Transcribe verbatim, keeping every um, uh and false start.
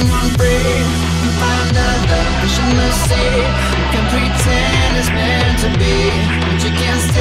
someone free, find another vision to see. You can pretend it's meant to be, but you can't